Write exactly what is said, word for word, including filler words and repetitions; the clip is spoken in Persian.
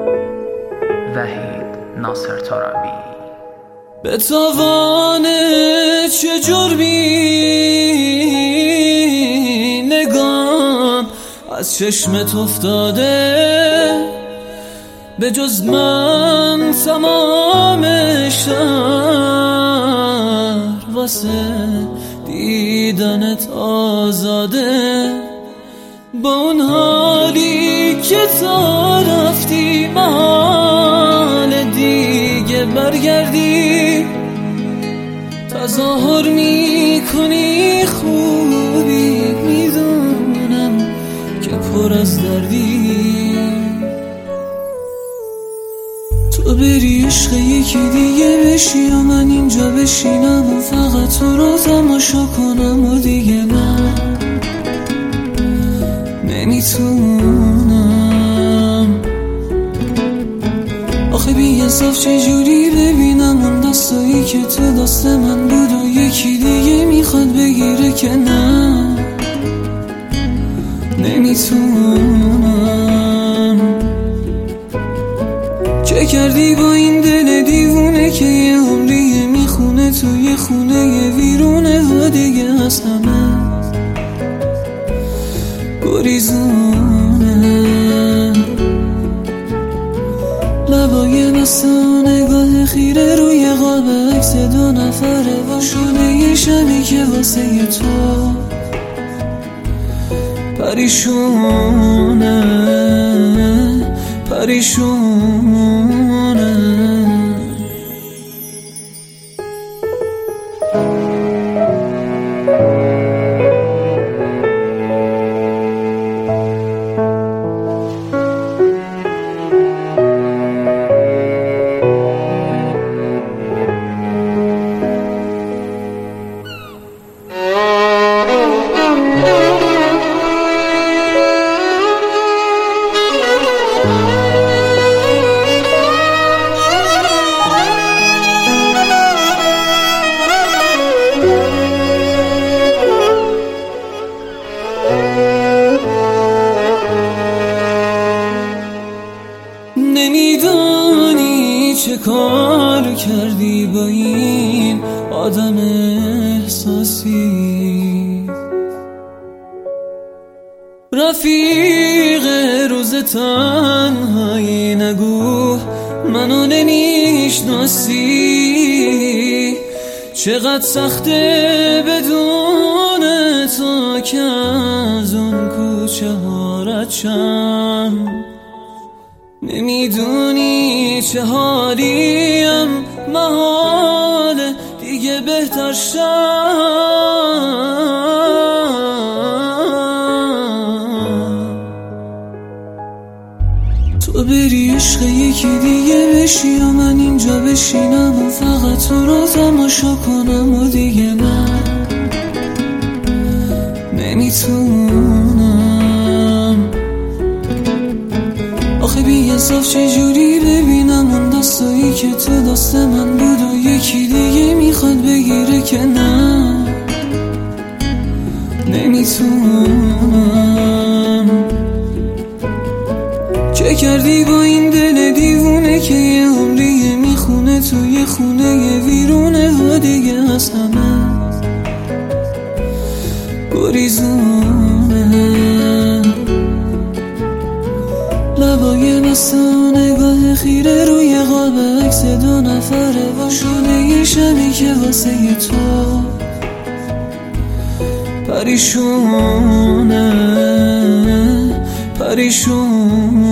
وحید ناصر ترابی. به توانه چه جرمی نگام از چشمت افتاده، به جز من تمام شهر واسه دیدنت آزاده. با اون حالی که تا رفتی محال دیگه برگردی، تظاهر میکنی خوبی، میدونم که پر از دردی. تو بری عشق یکی دیگه بشی یا من اینجا بشینم و فقط تو رو تماشا کنم و دیگه من نمیتونم. آخه بی انصاف چجوری ببینم اون دستایی که تو دست من بود و یکی دیگه میخواد بگیره که نه نمیتونم. چه کردی با این دل دیوونه که یه عمریه میخونه تو یه خونه یه ویرونه و دیگه از همه گریزونه. لبای بسته و نگاه خیره روی قاب عکس دو نفره و شونه یه شبی که واسه تو پریشونه پریشونه. نمیدونی چه کار کردی با این آدم احساسی، رفیق روز تنهایی نگو منو نمیشناسی. چقدر سخته بدون تو که از اون کوچه ها رد شم. نمیدونی چه حالیم، محاله دیگه بهتر شم. تو بری عشق یکی دیگه بشی یا من اینجا بشینم و فقط تو رو تماشا کنم و دیگه من نمیتونم. آخه بی انصاف چجوری ببینم اون دستایی که تو دست من بود و یکی دیگه میخواد بگیره که نه نمیتونم. چه کردی با این دل دیوونه که یه عمریه میخونه تو یه خونه یه ویرونه و دیگه از همه گریزونه. لبای بسته و نگاه خیره روی قاب عکس دو نفره و شونه یه شبی که واسه تو پریشونه پریشونه.